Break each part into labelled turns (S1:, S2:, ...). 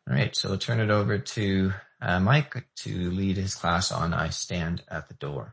S1: All right, so we'll turn it over to Mike to lead his class on I Stand at the Door.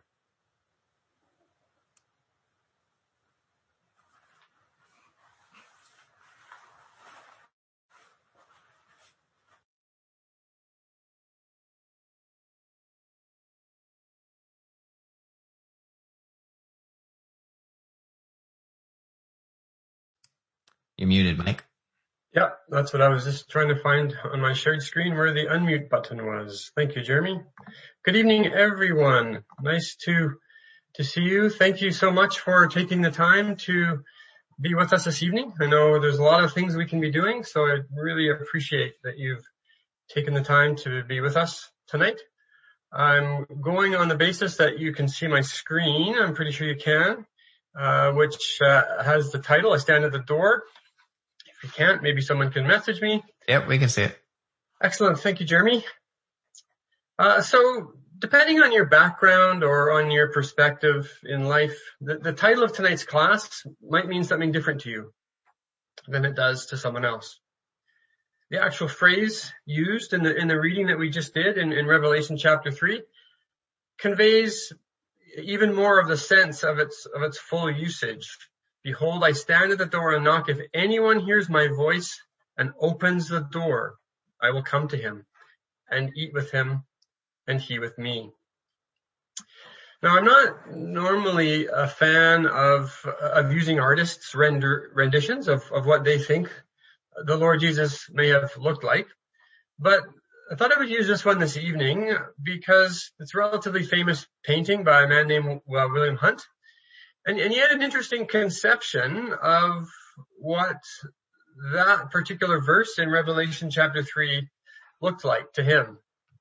S1: You're muted, Mike.
S2: Yeah, that's what I was just trying to find on my shared screen, where the unmute button was. Thank you, Jeremy. Good evening, everyone. Nice to see you. Thank you so much for taking the time to be with us this evening. I know there's a lot of things we can be doing, so I really appreciate that you've taken the time to be with us tonight. I'm going on the basis that you can see my screen. I'm pretty sure you can, which has the title, I Stand at the Door. If you can't, maybe someone can message me.
S1: Yep, we can see it.
S2: Excellent. Thank you, Jeremy. So depending on your background or on your perspective in life, the title of tonight's class might mean something different to you than it does to someone else. The actual phrase used in the reading that we just did in Revelation chapter 3 conveys even more of the sense of its full usage. Behold, I stand at the door and knock. If anyone hears my voice and opens the door, I will come to him and eat with him and he with me. Now, I'm not normally a fan of using artists' renditions of what they think the Lord Jesus may have looked like, but I thought I would use this one this evening because it's a relatively famous painting by a man named William Hunt. And he had an interesting conception of what that particular verse in Revelation chapter 3 looked like to him.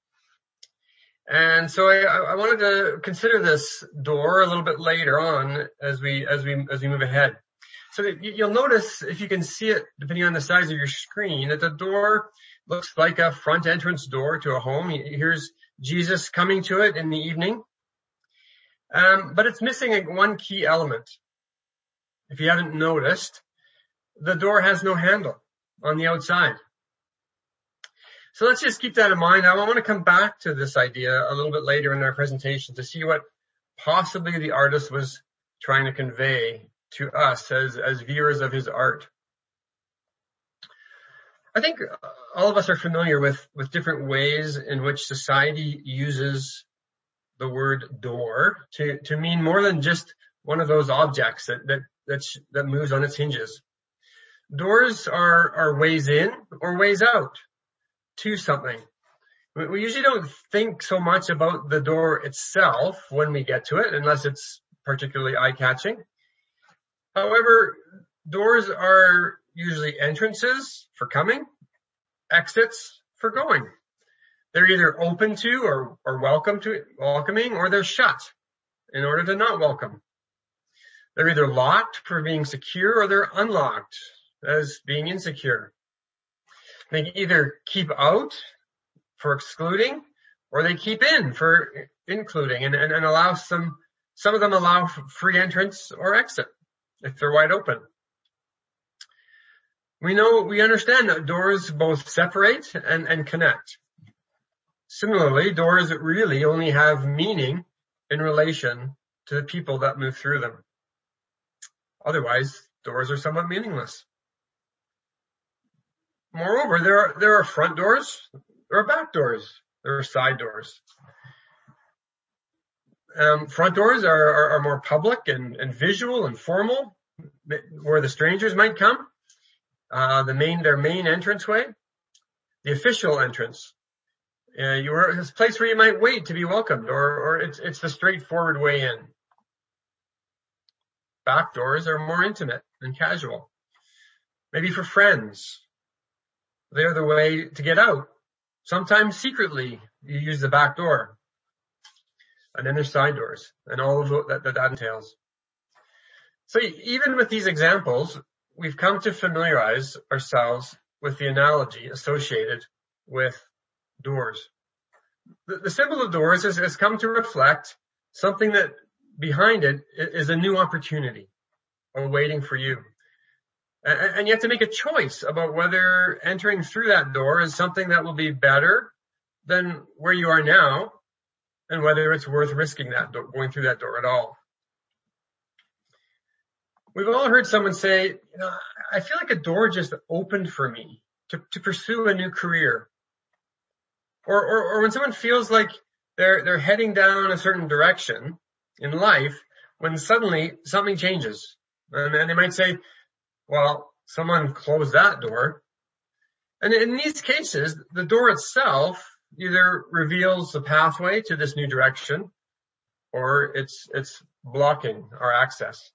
S2: And so I wanted to consider this door a little bit later on as we move ahead. So you'll notice, if you can see it, depending on the size of your screen, that the door looks like a front entrance door to a home. Here's Jesus coming to it in the evening. But it's missing one key element. If you haven't noticed, the door has no handle on the outside. So let's just keep that in mind. I want to come back to this idea a little bit later in our presentation to see what possibly the artist was trying to convey to us as viewers of his art. I think all of us are familiar with different ways in which society uses the word door to mean more than just one of those objects that moves on its hinges. Doors are ways in or ways out to something. We usually don't think so much about the door itself when we get to it, unless it's particularly eye-catching. However, doors are usually entrances for coming, exits for going. They're either open to or welcoming, or they're shut in order to not welcome. They're either locked for being secure, or they're unlocked as being insecure. They either keep out for excluding, or they keep in for including, and allow some of them allow free entrance or exit if they're wide open. We understand that doors both separate and connect. Similarly, doors really only have meaning in relation to the people that move through them. Otherwise, doors are somewhat meaningless. Moreover, there are front doors, there are back doors, there are side doors. Front doors are more public and visual and formal, where the strangers might come. Their main entranceway, the official entrance. It's a place where you might wait to be welcomed, or it's the straightforward way in. Back doors are more intimate and casual. Maybe for friends. They're the way to get out. Sometimes secretly, you use the back door. And then there's side doors, and all of that entails. So even with these examples, we've come to familiarize ourselves with the analogy associated with doors. The symbol of doors has come to reflect something that behind it is a new opportunity awaiting for you. And you have to make a choice about whether entering through that door is something that will be better than where you are now, and whether it's worth risking that door, going through that door at all. We've all heard someone say, I feel like a door just opened for me to pursue a new career. Or when someone feels like they're heading down a certain direction in life, when suddenly something changes. And they might say, well, someone closed that door. And in these cases, the door itself either reveals the pathway to this new direction, or it's blocking our access.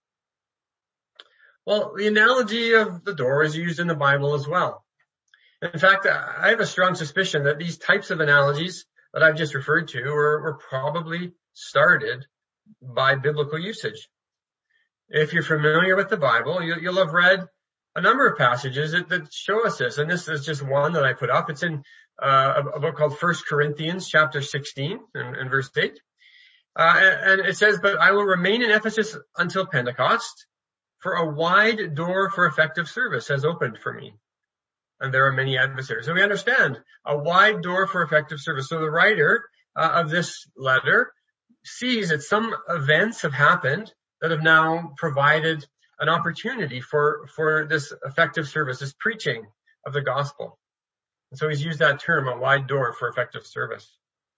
S2: Well, the analogy of the door is used in the Bible as well. In fact, I have a strong suspicion that these types of analogies that I've just referred to were probably started by biblical usage. If you're familiar with the Bible, you'll have read a number of passages that show us this, and this is just one that I put up. It's in a book called 1 Corinthians chapter 16 and verse 8. And it says, but I will remain in Ephesus until Pentecost, for a wide door for effective service has opened for me. And there are many adversaries. So we understand a wide door for effective service. So the writer of this letter sees that some events have happened that have now provided an opportunity for this effective service, this preaching of the gospel. And so he's used that term, a wide door for effective service.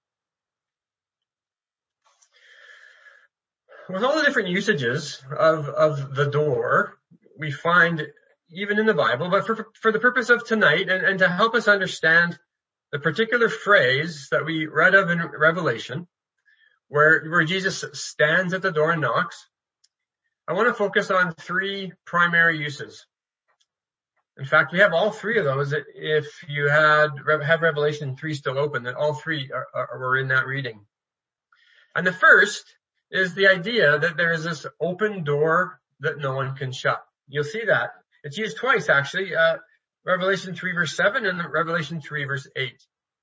S2: With all the different usages of the door, we find even in the Bible, but for the purpose of tonight and to help us understand the particular phrase that we read of in Revelation, where Jesus stands at the door and knocks, I want to focus on three primary uses. In fact, we have all three of those. If you have Revelation 3 still open, that all three were in that reading. And the first is the idea that there is this open door that no one can shut. You'll see that. It's used twice, actually, Revelation 3 verse 7 and Revelation 3 verse 8.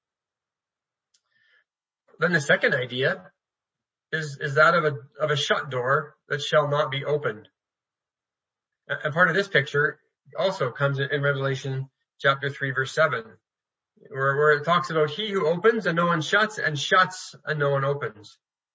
S2: Then the second idea is that of a shut door that shall not be opened. And part of this picture also comes in Revelation chapter 3 verse 7, where it talks about he who opens and no one shuts, and shuts and no one opens.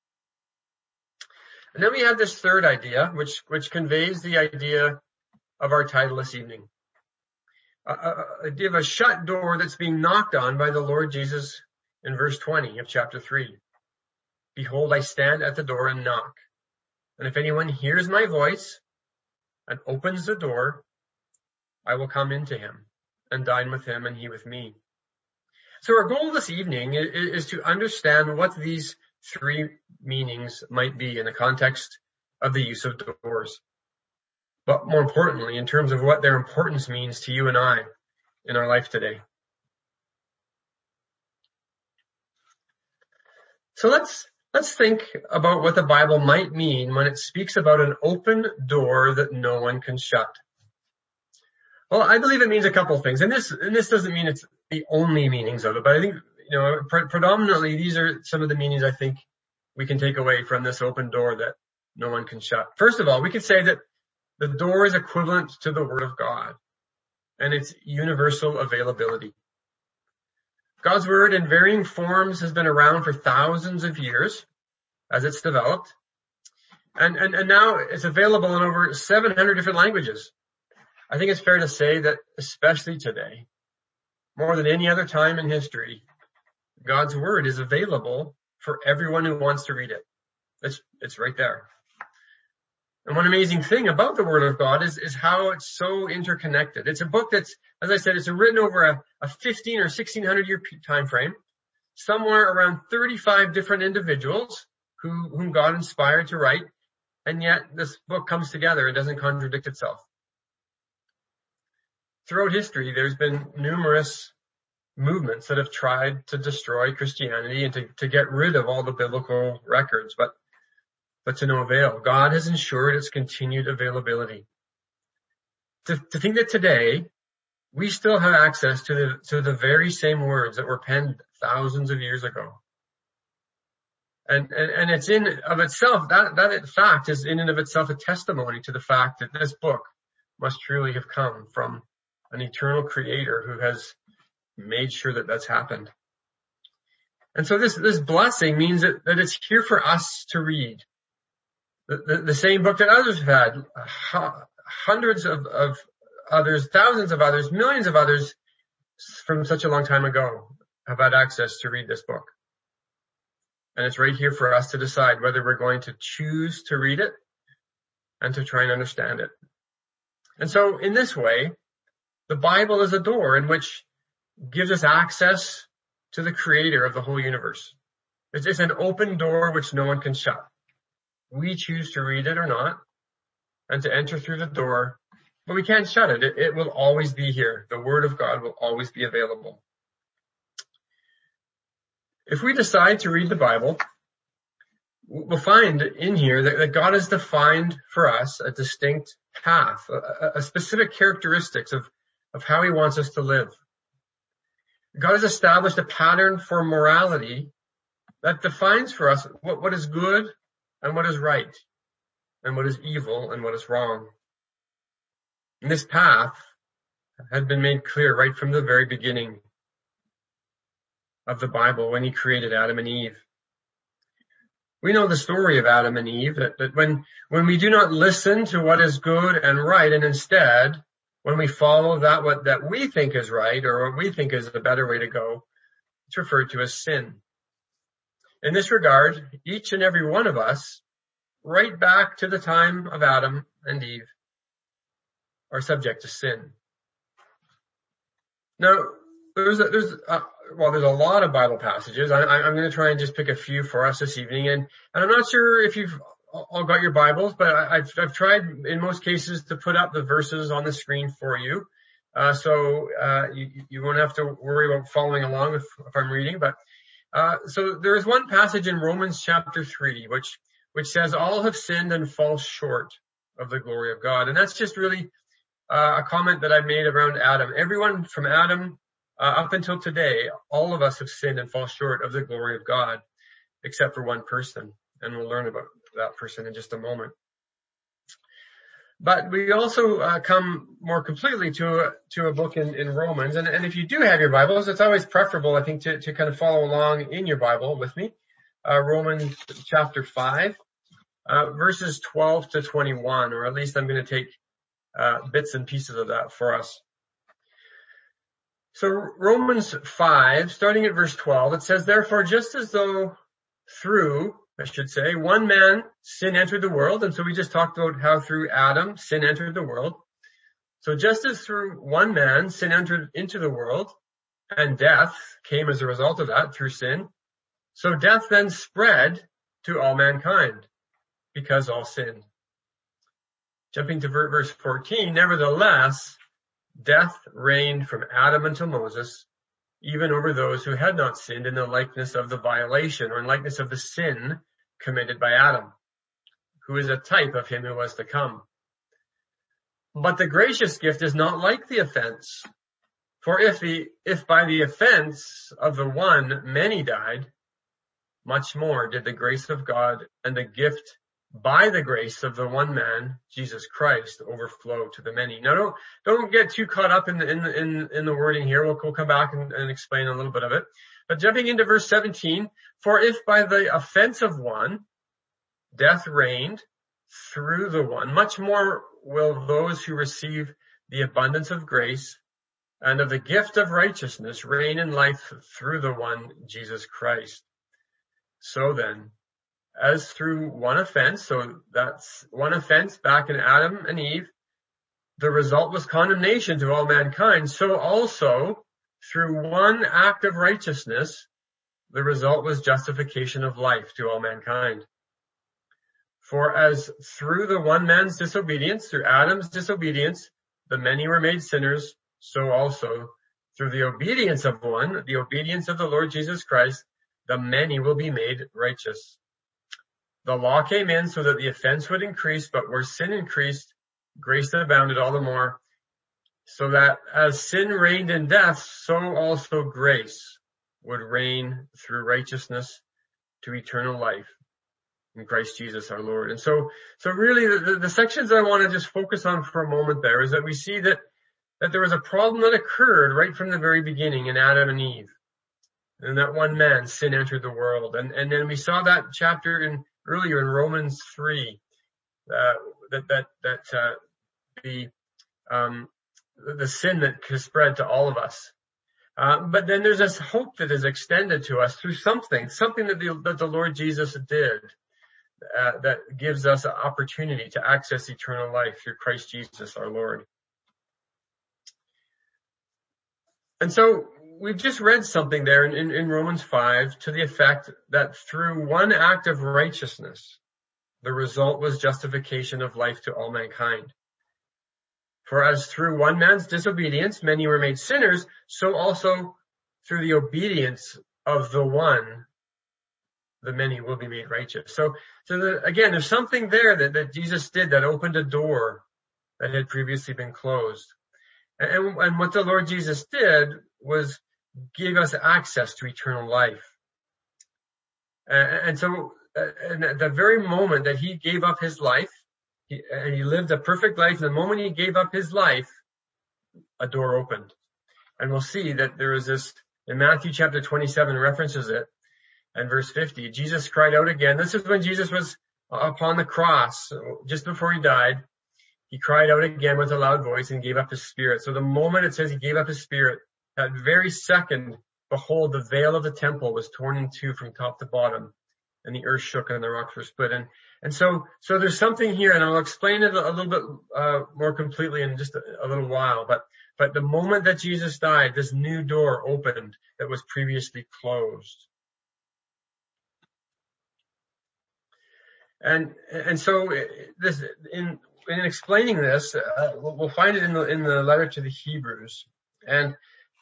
S2: And then we have this third idea, which conveys the idea of our title this evening. Idea of a shut door that's being knocked on by the Lord Jesus in verse 20 of chapter 3. Behold, I stand at the door and knock. And if anyone hears my voice and opens the door, I will come into him and dine with him and he with me. So our goal this evening is to understand what these three meanings might be in the context of the use of doors. But more importantly, in terms of what their importance means to you and I in our life today. So let's think about what the Bible might mean when it speaks about an open door that no one can shut. Well, I believe it means a couple of things, and this doesn't mean it's the only meanings of it, but I think, predominantly these are some of the meanings I think we can take away from this open door that no one can shut. First of all, we could say that the door is equivalent to the Word of God and its universal availability. God's Word in varying forms has been around for thousands of years as it's developed. And now it's available in over 700 different languages. I think it's fair to say that especially today, more than any other time in history, God's Word is available for everyone who wants to read it. It's right there. And one amazing thing about the Word of God is how it's so interconnected. It's a book that's, as I said, it's written over a 15 or 1600 year time frame, somewhere around 35 different individuals whom God inspired to write, and yet this book comes together. It doesn't contradict itself. Throughout history, there's been numerous movements that have tried to destroy Christianity and to get rid of all the biblical records, but to no avail. God has ensured its continued availability. To think that today we still have access to the very same words that were penned thousands of years ago. And it's in of itself, that fact is in and of itself a testimony to the fact that this book must truly have come from an eternal creator who has made sure that that's happened. And so this blessing means that it's here for us to read. The same book that others have had, hundreds of others, thousands of others, millions of others from such a long time ago have had access to read this book. And it's right here for us to decide whether we're going to choose to read it and to try and understand it. And so in this way, the Bible is a door in which gives us access to the creator of the whole universe. It's an open door which no one can shut. We choose to read it or not and to enter through the door, but we can't shut it. It will always be here. The Word of God will always be available. If we decide to read the Bible, we'll find in here that God has defined for us a distinct path, a specific characteristics of how he wants us to live. God has established a pattern for morality that defines for us what is good and what is right, and what is evil and what is wrong. And this path had been made clear right from the very beginning of the Bible when he created Adam and Eve. We know the story of Adam and Eve, that when we do not listen to what is good and right, and instead, when we follow that we think is right or what we think is the better way to go, it's referred to as sin. In this regard, each and every one of us, right back to the time of Adam and Eve, are subject to sin. Now, there's a lot of Bible passages. I'm going to try and just pick a few for us this evening, and I'm not sure if you've all got your Bibles, but I've tried in most cases to put up the verses on the screen for you, so you won't have to worry about following along if I'm reading. But so there is one passage in Romans chapter 3 which says all have sinned and fall short of the glory of God, and that's just really a comment that I made around Adam. Everyone from Adam up until today, all of us have sinned and fall short of the glory of God, except for one person, and we'll learn about that person in just a moment. But we also come more completely to a book in Romans, and if you do have your Bibles, it's always preferable, I think, to kind of follow along in your Bible with me. Romans chapter 5, verses 12 to 21, or at least I'm going to take bits and pieces of that for us. So Romans 5, starting at verse 12, it says, "Therefore, just as though through, one man sin entered the world," and so we just talked about how through Adam sin entered the world. So just as through one man sin entered into the world, and death came as a result of that through sin, so death then spread to all mankind, because all sinned. Jumping to verse 14, "Nevertheless, death reigned from Adam until Moses, even over those who had not sinned in the likeness of the violation or in likeness of the sin committed by Adam, who is a type of him who was to come. But the gracious gift is not like the offense. For if by the offense of the one many died, much more did the grace of God and the gift by the grace of the one man, Jesus Christ, overflow to the many." Now don't get too caught up in the wording here. We'll come back and explain a little bit of it. But jumping into verse 17, "For if by the offense of one, death reigned through the one, much more will those who receive the abundance of grace and of the gift of righteousness reign in life through the one, Jesus Christ. So then, as through one offense," so that's one offense back in Adam and Eve, "the result was condemnation to all mankind, so also through one act of righteousness, the result was justification of life to all mankind. For as through the one man's disobedience, through Adam's disobedience, the many were made sinners, so also through the obedience of one, the obedience of the Lord Jesus Christ, the many will be made righteous. The law came in so that the offense would increase, but where sin increased, grace abounded all the more, so that as sin reigned in death, so also grace would reign through righteousness to eternal life in Christ Jesus our Lord. And so really the sections that I want to just focus on for a moment there is that we see that there was a problem that occurred right from the very beginning in Adam and Eve. And that one man, sin entered the world. And then we saw that chapter earlier in Romans 3, the sin that has spread to all of us. But then there's this hope that is extended to us through something that the Lord Jesus did, that gives us an opportunity to access eternal life through Christ Jesus our Lord. And so we've just read something there in Romans 5 to the effect that through one act of righteousness, the result was justification of life to all mankind. For as through one man's disobedience many were made sinners, so also through the obedience of the one, the many will be made righteous. So again, there's something there that Jesus did that opened a door that had previously been closed. And what the Lord Jesus did was give us access to eternal life. And so at the very moment that he gave up his life, he lived a perfect life. The moment he gave up his life, a door opened. And we'll see that there is this, in Matthew chapter 27 references it, and verse 50, Jesus cried out again. This is when Jesus was upon the cross, just before he died. He cried out again with a loud voice and gave up his spirit. So the moment it says he gave up his spirit, that very second, behold, the veil of the temple was torn in two from top to bottom, and the earth shook and the rocks were split. And so there's something here, and I'll explain it a little bit more completely in just a little while. But the moment that Jesus died, this new door opened that was previously closed. And so this in explaining this, we'll find it in the letter to the Hebrews, and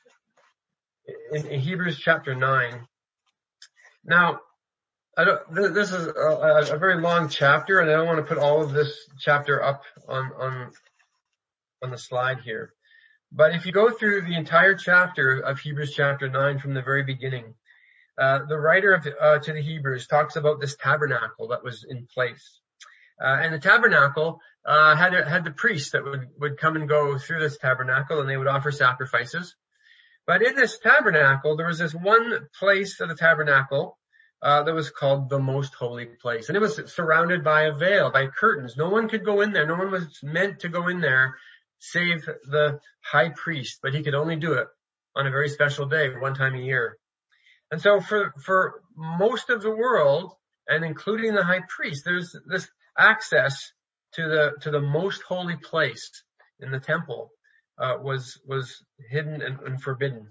S2: in Hebrews chapter 9. Now, this is a very long chapter, and I don't want to put all of this chapter up on the slide here. But if you go through the entire chapter of Hebrews chapter 9 from the very beginning, the writer to the Hebrews talks about this tabernacle that was in place. And the tabernacle had the priests that would come and go through this tabernacle, and they would offer sacrifices. But in this tabernacle, there was this one place of the tabernacle that was called the most holy place. And it was surrounded by a veil, by curtains. No one could go in there. No one was meant to go in there save the high priest, but he could only do it on a very special day, one time a year. And so for most of the world, and including the high priest, there's this access to the most holy place in the temple was hidden and forbidden.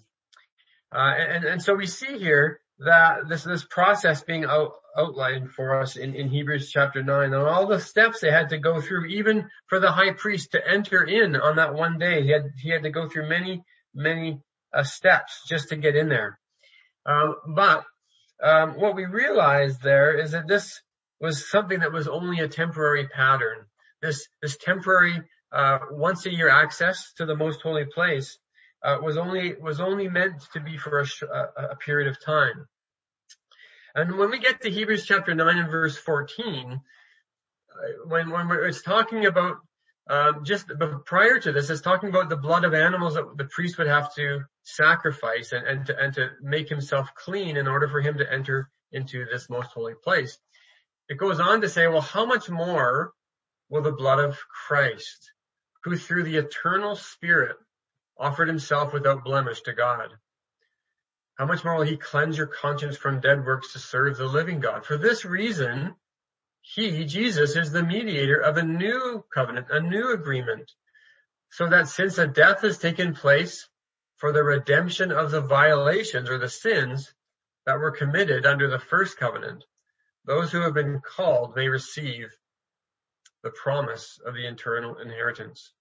S2: And so we see here that this process being outlined for us in Hebrews chapter 9, and all the steps they had to go through, even for the high priest to enter in on that one day. He had to go through many steps just to get in there. But what we realize there is that this was something that was only a temporary pattern. This temporary once a year access to the most holy place was only meant to be for a period of time. And when we get to Hebrews chapter 9 and verse 14, when it's talking about but prior to this, it's talking about the blood of animals that the priest would have to sacrifice and to make himself clean in order for him to enter into this most holy place. It goes on to say, well, how much more will the blood of Christ, who through the eternal Spirit offered himself without blemish to God, how much more will he cleanse your conscience from dead works to serve the living God? For this reason, he, Jesus, is the mediator of a new covenant, a new agreement, so that since a death has taken place for the redemption of the violations or the sins that were committed under the first covenant, those who have been called may receive the promise of the eternal inheritance.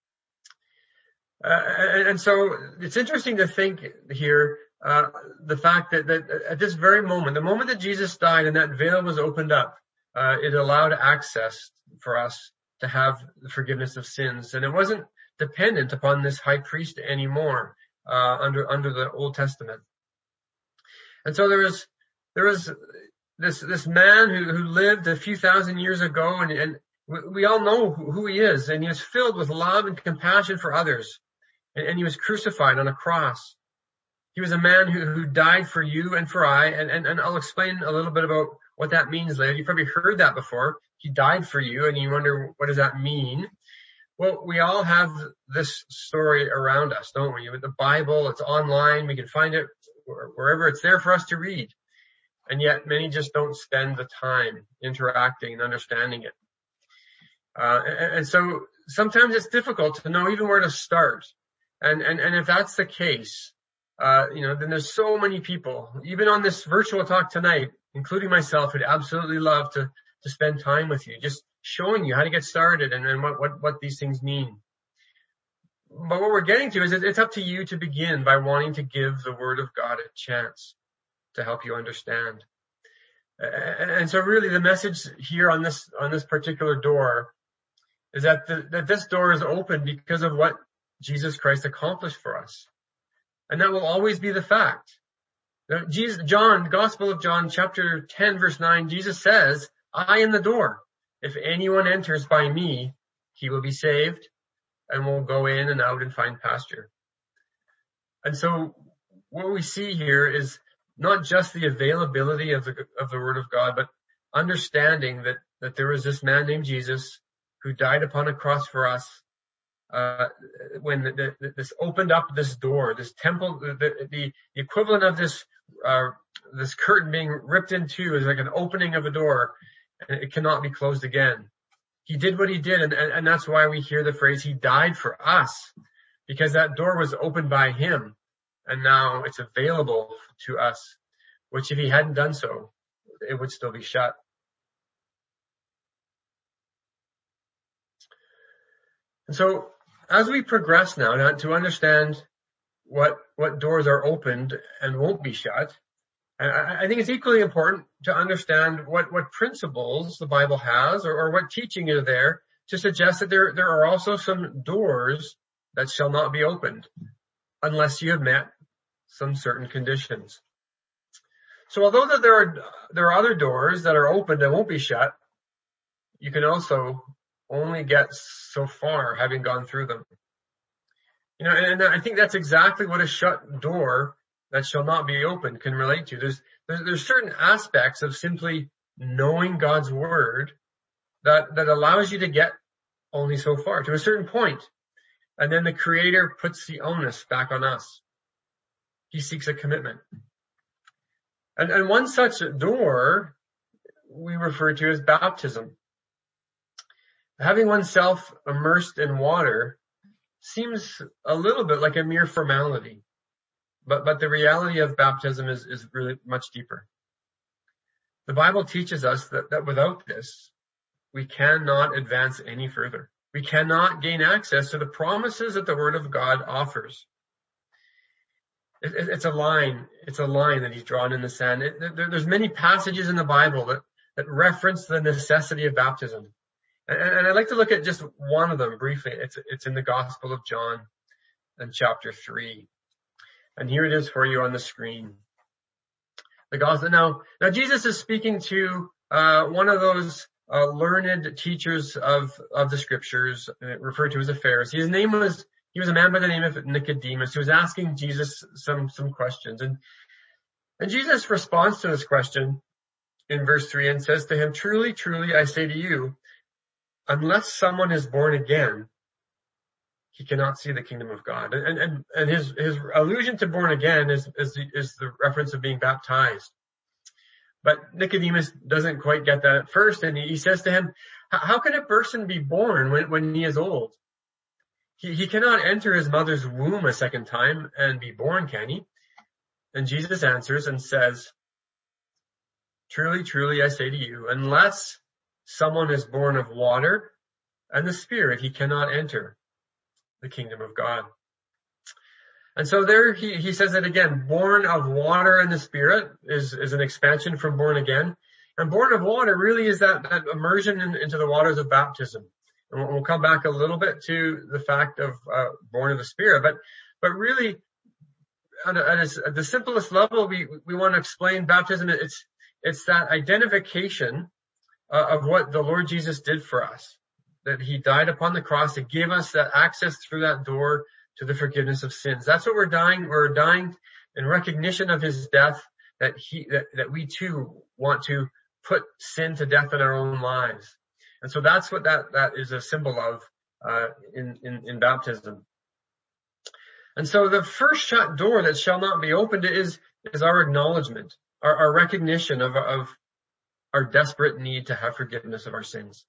S2: And so it's interesting to think here, the fact that at this very moment, the moment that Jesus died and that veil was opened up, it allowed access for us to have the forgiveness of sins. And it wasn't dependent upon this high priest anymore, under the Old Testament. And so there is this man who lived a few thousand years ago, and we all know who he is, and he was filled with love and compassion for others, and he was crucified on a cross. He was a man who died for you and for I, and I'll explain a little bit about what that means later. You've probably heard that before. He died for you, and you wonder, what does that mean? Well, we all have this story around us, don't we? With the Bible, it's online. We can find it wherever it's there for us to read. And yet many just don't spend the time interacting and understanding it. And so sometimes it's difficult to know even where to start. And if that's the case, then there's so many people, even on this virtual talk tonight, including myself, who'd absolutely love to spend time with you, just showing you how to get started and what these things mean. But what we're getting to is it's up to you to begin by wanting to give the Word of God a chance to help you understand. And so really the message here on this particular door is that this door is open because of what Jesus Christ accomplished for us. And that will always be the fact. Gospel of John, chapter 10, verse 9, Jesus says, I am the door. If anyone enters by me, he will be saved and will go in and out and find pasture. And so what we see here is not just the availability of the Word of God, but understanding that there was this man named Jesus who died upon a cross for us. When this opened up this door, this temple, the equivalent of this curtain being ripped in two is like an opening of a door, and it cannot be closed again. He did what he did, and that's why we hear the phrase, he died for us, because that door was opened by him, and now it's available to us, which if he hadn't done so, it would still be shut. And so, as we progress now to understand what doors are opened and won't be shut, I think it's equally important to understand what principles the Bible has or what teaching is there to suggest that there are also some doors that shall not be opened unless you have met some certain conditions. So although that there are other doors that are opened and won't be shut, you can also only get so far having gone through them. And I think that's exactly what a shut door that shall not be opened can relate to. There's certain aspects of simply knowing God's Word that allows you to get only so far, to a certain point. And then the Creator puts the onus back on us. He seeks a commitment. And one such door we refer to as baptism. Having oneself immersed in water seems a little bit like a mere formality, but the reality of baptism is really much deeper. The Bible teaches us that without this, we cannot advance any further. We cannot gain access to the promises that the Word of God offers. It's a line that he's drawn in the sand. There's many passages in the Bible that reference the necessity of baptism. And I'd like to look at just one of them briefly. It's in the Gospel of John in chapter 3. And here it is for you on the screen. The Gospel. Now Jesus is speaking to one of those learned teachers of the Scriptures, referred to as a Pharisee. He was a man by the name of Nicodemus, who was asking Jesus some questions. And Jesus responds to this question in verse 3 and says to him, "Truly, truly, I say to you, unless someone is born again, he cannot see the kingdom of God." And his allusion to born again is the reference of being baptized. But Nicodemus doesn't quite get that at first, and he says to him, "How can a person be born when he is old? He cannot enter his mother's womb a second time and be born, can he?" And Jesus answers and says, "Truly, truly, I say to you, unless someone is born of water and the Spirit, he cannot enter the kingdom of God." And so there he says that again, born of water and the Spirit is an expansion from born again. And born of water really is that immersion into the waters of baptism. And we'll come back a little bit to the fact of born of the Spirit. But really, at the simplest level, we want to explain baptism. it's that identification of what the Lord Jesus did for us, that he died upon the cross to give us that access through that door to the forgiveness of sins. That's what we're dying. We're dying in recognition of his death, that we too want to put sin to death in our own lives. And so that's what that is a symbol of in baptism. And so the first shut door that shall not be opened is our acknowledgement, our recognition of our desperate need to have forgiveness of our sins.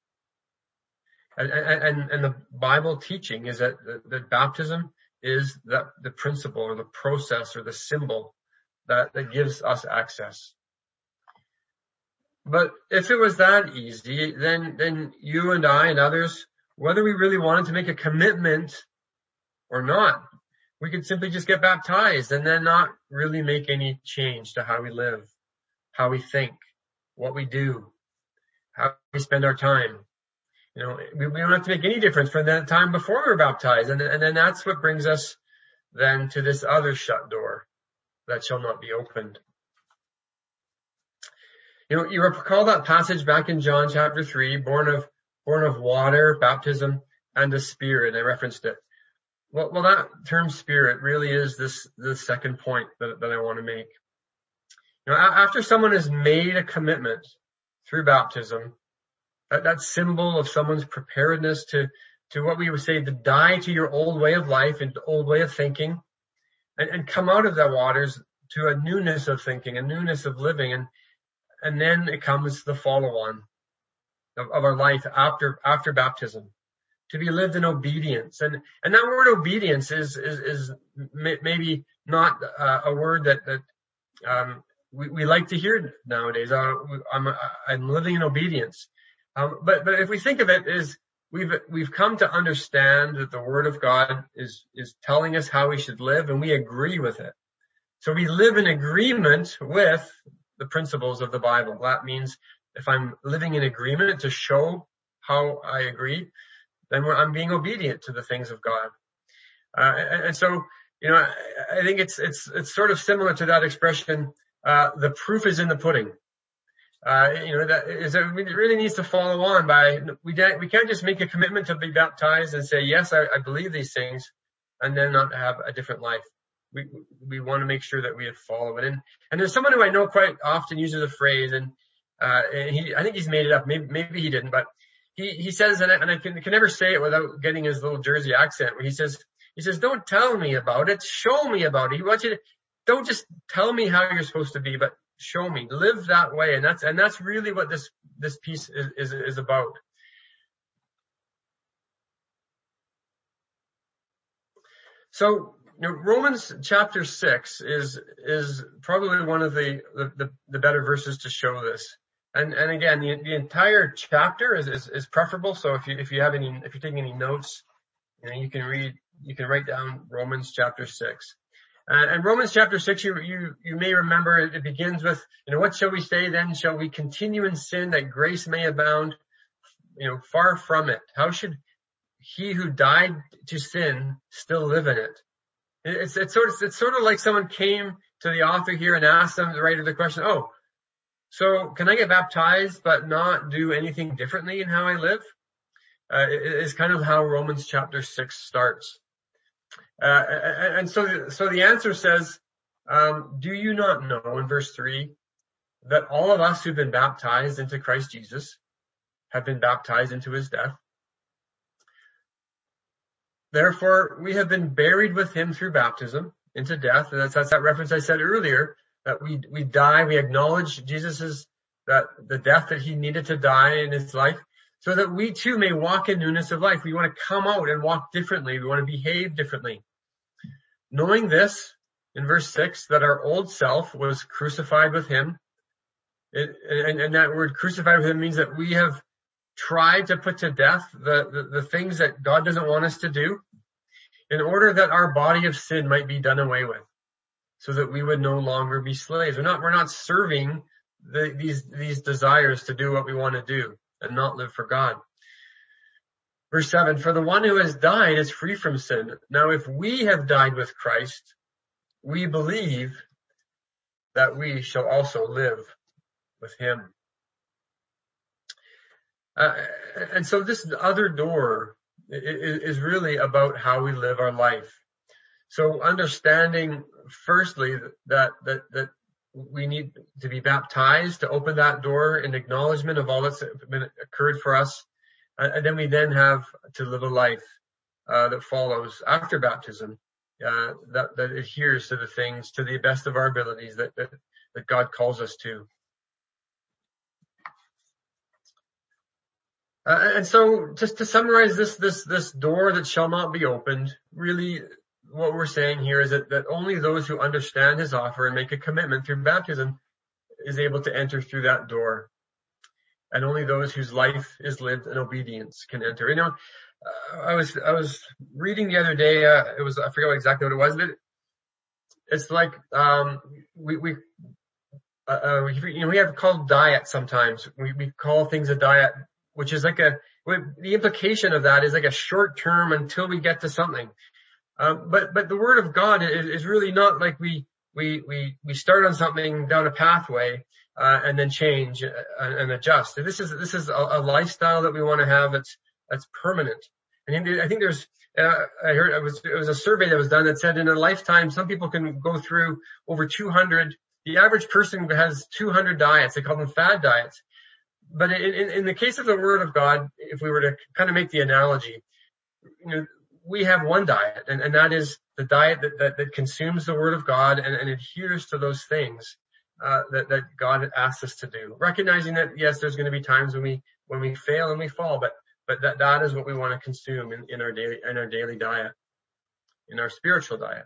S2: And the Bible teaching is that baptism is the principle or the process or the symbol that gives us access. But if it was that easy, then you and I and others, whether we really wanted to make a commitment or not, we could simply just get baptized and then not really make any change to how we live, how we think, what we do, how we spend our time. We don't have to make any difference from the time before we were baptized. And then that's what brings us then to this other shut door that shall not be opened. You recall that passage back in John chapter 3, born of water, baptism, and the Spirit. I referenced it. Well, that term Spirit really is the second point that I want to make. After someone has made a commitment through baptism, that symbol of someone's preparedness to what we would say to die to your old way of life and old way of thinking, and come out of the waters to a newness of thinking, a newness of living, and then it comes the follow-on of our life after baptism, to be lived in obedience. And that word obedience is maybe not a word that we like to hear nowadays. I'm living in obedience. But if we think of it as we've come to understand that the Word of God is telling us how we should live, and we agree with it. So we live in agreement with the principles of the Bible. That means if I'm living in agreement to show how I agree, then I'm being obedient to the things of God. And so, I think it's sort of similar to that expression, the proof is in the pudding. That is, it really needs to follow on by, we can't just make a commitment to be baptized and say, yes, I believe these things, and then not have a different life. We want to make sure that we follow it. And there's someone who I know quite often uses a phrase, and I think he's made it up. Maybe he didn't, but he says, and I can never say it without getting his little Jersey accent, where he says, don't tell me about it, show me about it. He wants you to, don't just tell me how you're supposed to be, but show me, live that way. And that's really what this piece is about. So, Romans chapter 6 is probably one of the better verses to show this. And again, the entire chapter is preferable. So if you're taking any notes, you can write down Romans chapter 6. And Romans chapter 6, you may remember it begins with, what shall we say then? Shall we continue in sin that grace may abound? Far from it. How should he who died to sin still live in it? It's sort of like someone came to the author here and asked them, the writer, the question, so can I get baptized but not do anything differently in how I live? It's kind of how Romans chapter 6 starts. And so the answer says, do you not know, in verse 3, that all of us who've been baptized into Christ Jesus have been baptized into his death? Therefore, we have been buried with him through baptism into death. And that's that reference I said earlier, that we die, we acknowledge Jesus' the death that he needed to die in his life, so that we too may walk in newness of life. We want to come out and walk differently. We want to behave differently. Knowing this, in verse 6, that our old self was crucified with him. And that word crucified with him means that we have tried to put to death the things that God doesn't want us to do, in order that our body of sin might be done away with, so that we would no longer be slaves. We're not serving these desires to do what we want to do and not live for God. Verse 7, for the one who has died is free from sin. Now, if we have died with Christ, we believe that we shall also live with him. And so this other door is really about how we live our life. So understanding firstly that we need to be baptized to open that door in acknowledgement of all that's occurred for us. And then we then have to live a life that follows after baptism, that adheres to the things to the best of our abilities that God calls us to. And so just to summarize this door that shall not be opened, really what we're saying here is that only those who understand his offer and make a commitment through baptism is able to enter through that door. And only those whose life is lived in obedience can enter. You know, I was reading the other day, I forget exactly what it was, but it's like, we have called diet sometimes. We call things a diet, which is like the implication of that is like a short term until we get to something. But the word of God is really not like we start on something down a pathway, and then change and adjust. This is a lifestyle that we want to have that's permanent. And I think there's, I heard it was a survey that was done that said in a lifetime, some people can go through over 200. The average person has 200 diets. They call them fad diets. But in the case of the Word of God, if we were to kind of make the analogy, we have one diet, and that is the diet that consumes the Word of God and adheres to those things that God asks us to do. Recognizing that, yes, there's going to be times when we fail and we fall, but that is what we want to consume in our daily diet, in our spiritual diet.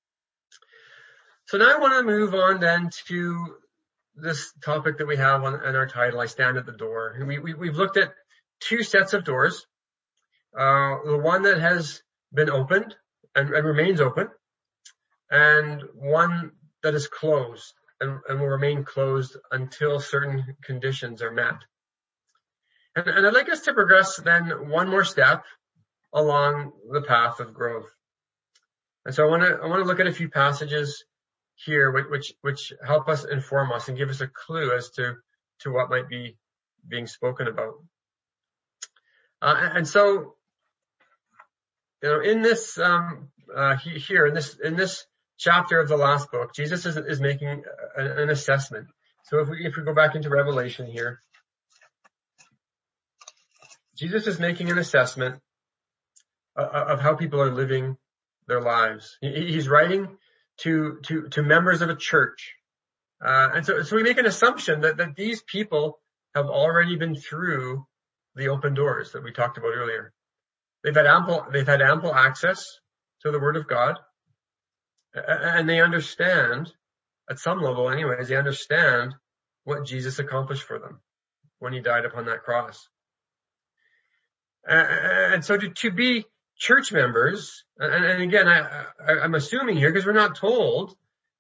S2: So now I want to move on then to this topic that we have on our title, I Stand at the Door. We've looked at two sets of doors. The one that has been opened and remains open, and one that is closed and will remain closed until certain conditions are met. And I'd like us to progress then one more step along the path of growth. And so I want to look at a few passages here which help us, inform us, and give us a clue as to what might be being spoken about. And so, in this here in this chapter of the last book, Jesus is making an assessment. So if we go back into Revelation here, Jesus is making an assessment of how people are living their lives. He's writing to members of a church. And so we make an assumption that these people have already been through the open doors that we talked about earlier. They've had ample access to the Word of God, and they understand, at some level anyways, they understand what Jesus accomplished for them when he died upon that cross. And so to be church members, and again, I'm assuming here, because we're not told,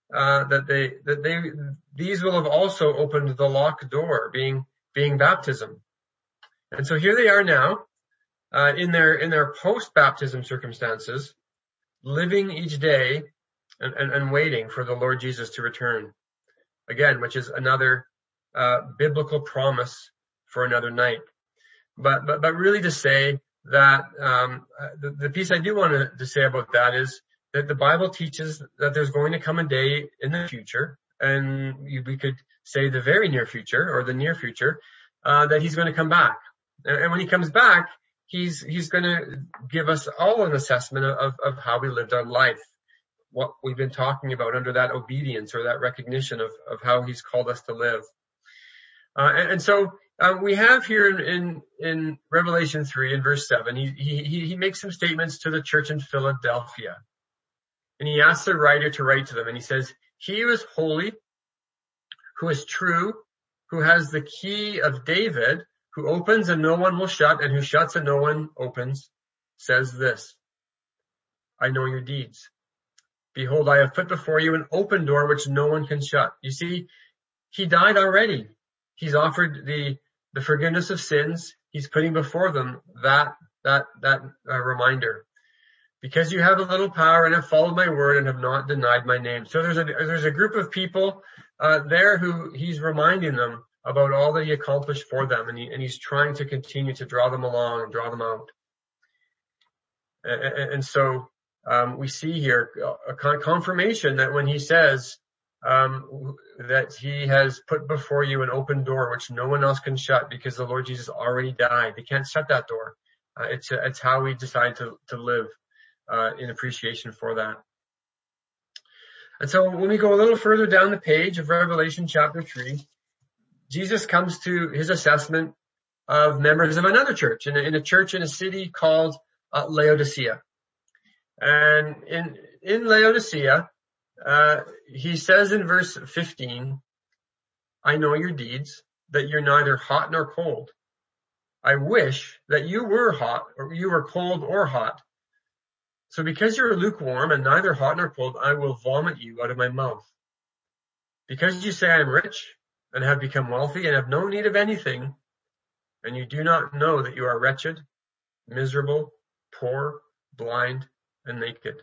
S2: these will have also opened the locked door, being baptism. And so here they are now, in their post-baptism circumstances, living each day and waiting for the Lord Jesus to return. Again, which is another, biblical promise for another night. But really to say that, the piece I do want to say about that is that the Bible teaches that there's going to come a day in the future, and we could say the very near future or the near future, that he's going to come back. And when he comes back, he's going to give us all an assessment of how we lived our life, what we've been talking about under that obedience or that recognition of how he's called us to live. And so we have here in Revelation 3 in verse 7, he makes some statements to the church in Philadelphia. And he asks the writer to write to them, and he says, "He who is holy, who is true, who has the key of David, who opens and no one will shut, and who shuts and no one opens, says this, I know your deeds. Behold, I have put before you an open door which no one can shut." You see, he died already. He's offered the forgiveness of sins. He's putting before them that reminder. Because you have a little power and have followed my word and have not denied my name. So there's a group of people there who he's reminding them about all that he accomplished for them, and he's trying to continue to draw them along and draw them out. And so we see here a confirmation that when he says that he has put before you an open door which no one else can shut because the Lord Jesus already died. They can't shut that door. It's how we decide to live in appreciation for that. And so when we go a little further down the page of Revelation chapter 3, Jesus comes to his assessment of members of another church, in a church in a city called Laodicea. And in Laodicea, he says in verse 15, I know your deeds, that you're neither hot nor cold. I wish that you were hot, or you were cold or hot. So because you're lukewarm and neither hot nor cold, I will vomit you out of my mouth. Because you say I am rich and have become wealthy and have no need of anything, and you do not know that you are wretched, miserable, poor, blind, and naked.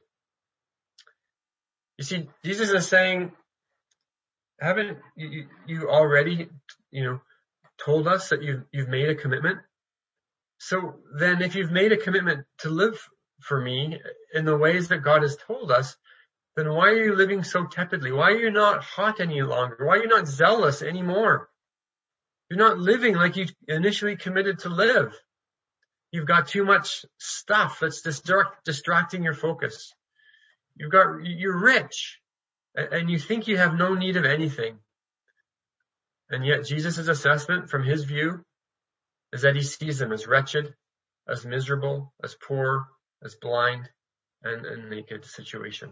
S2: You see, Jesus is saying, haven't you already, told us that you've made a commitment? So then if you've made a commitment to live for me in the ways that God has told us, then why are you living so tepidly? Why are you not hot any longer? Why are you not zealous anymore? You're not living like you initially committed to live. You've got too much stuff that's distracting your focus. You're rich and you think you have no need of anything. And yet Jesus' assessment from his view is that he sees them as wretched, as miserable, as poor, as blind, and naked situation.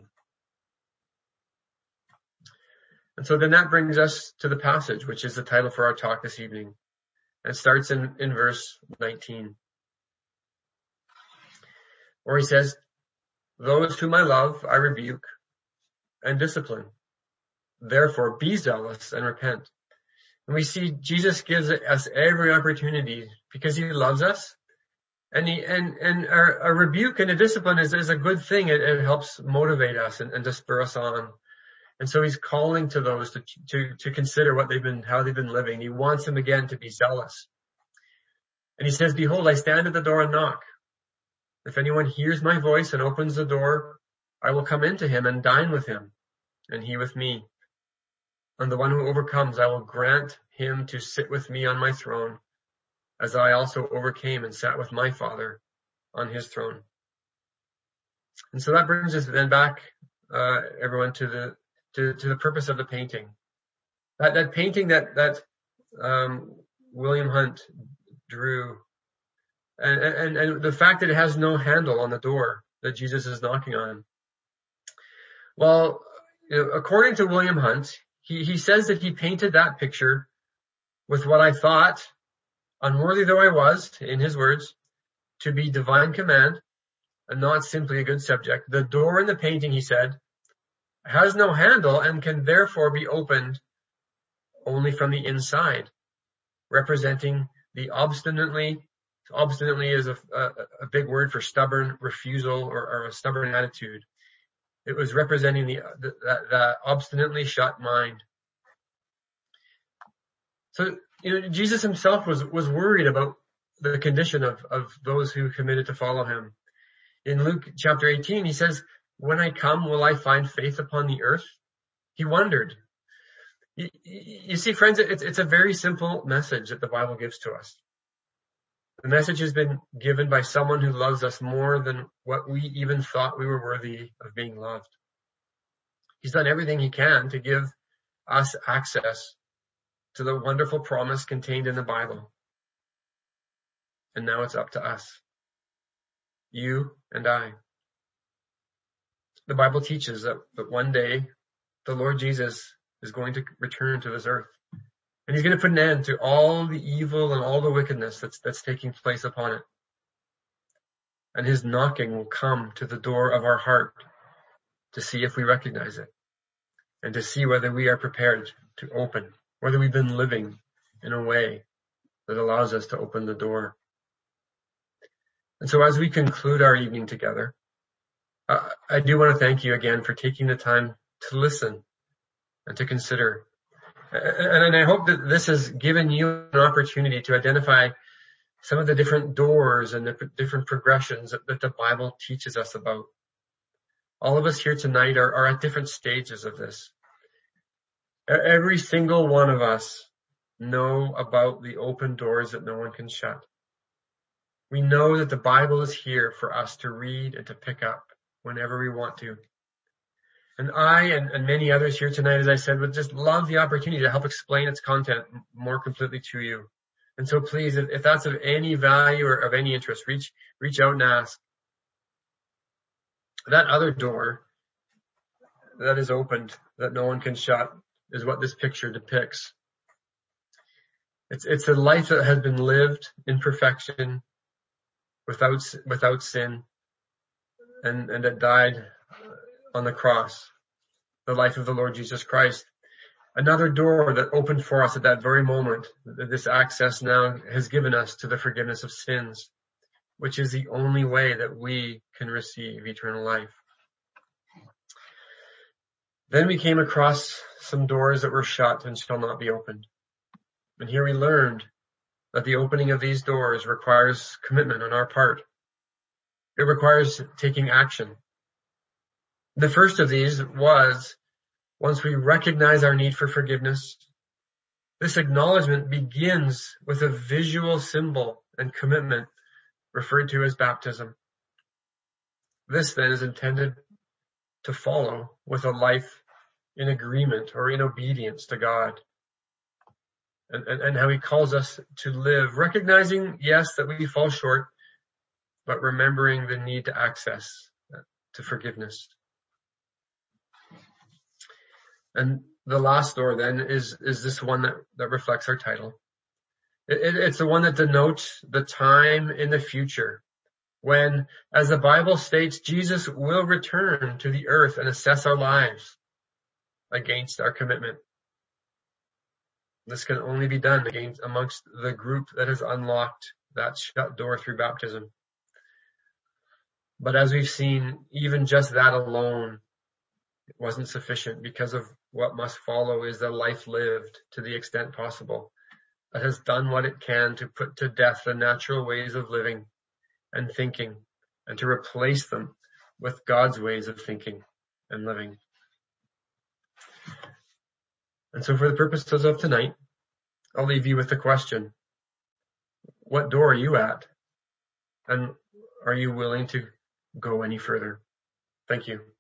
S2: And so then that brings us to the passage, which is the title for our talk this evening. And it starts in verse 19. Where he says, those whom I love, I rebuke and discipline. Therefore, be zealous and repent. And we see Jesus gives us every opportunity because he loves us. And a rebuke and a discipline is a good thing. It helps motivate us and to spur us on. And so he's calling to those to consider how they've been living. He wants them again to be zealous. And he says, behold, I stand at the door and knock. If anyone hears my voice and opens the door, I will come into him and dine with him, and he with me. And the one who overcomes, I will grant him to sit with me on my throne, as I also overcame and sat with my Father on his throne. And so that brings us then back, everyone, to the purpose of the painting. That painting that William Hunt drew, and the fact that it has no handle on the door that Jesus is knocking on. Well, according to William Hunt, he says that he painted that picture with what I thought, unworthy though I was, in his words, to be divine command and not simply a good subject. The door in the painting, he said, has no handle and can therefore be opened only from the inside, representing the obstinately is a big word for stubborn refusal or a stubborn attitude. It was representing the obstinately shut mind. So, Jesus himself was worried about the condition of those who committed to follow him. In Luke chapter 18, he says, when I come, will I find faith upon the earth? He wondered. You see, friends, it's a very simple message that the Bible gives to us. The message has been given by someone who loves us more than what we even thought we were worthy of being loved. He's done everything he can to give us access to the wonderful promise contained in the Bible. And now it's up to us. You and I. The Bible teaches that one day the Lord Jesus is going to return to this earth. And he's going to put an end to all the evil and all the wickedness that's taking place upon it. And his knocking will come to the door of our heart to see if we recognize it and to see whether we are prepared to open, whether we've been living in a way that allows us to open the door. And so as we conclude our evening together, I do want to thank you again for taking the time to listen and to consider And I hope that this has given you an opportunity to identify some of the different doors and the different progressions that the Bible teaches us about. All of us here tonight are at different stages of this. Every single one of us know about the open doors that no one can shut. We know that the Bible is here for us to read and to pick up whenever we want to. And I and many others here tonight, as I said, would just love the opportunity to help explain its content more completely to you. And so please, if that's of any value or of any interest, reach out and ask. That other door that is opened, that no one can shut, is what this picture depicts. It's a life that has been lived in perfection, without sin, and that died on the cross, the life of the Lord Jesus Christ. Another door that opened for us at that very moment, that this access now has given us to the forgiveness of sins, which is the only way that we can receive eternal life. Then we came across some doors that were shut and shall not be opened. And here we learned that the opening of these doors requires commitment on our part. It requires taking action. The first of these was, once we recognize our need for forgiveness, this acknowledgement begins with a visual symbol and commitment referred to as baptism. This then is intended to follow with a life in agreement or in obedience to God. And how he calls us to live, recognizing, yes, that we fall short, but remembering the need to access to forgiveness. And the last door then is this one that reflects our title. It's the one that denotes the time in the future when, as the Bible states, Jesus will return to the earth and assess our lives against our commitment. This can only be done amongst the group that has unlocked that shut door through baptism. But as we've seen, even just that alone wasn't sufficient, because of what must follow is the life lived to the extent possible that has done what it can to put to death the natural ways of living and thinking, and to replace them with God's ways of thinking and living. And so for the purposes of tonight, I'll leave you with the question: what door are you at? And are you willing to go any further? Thank you.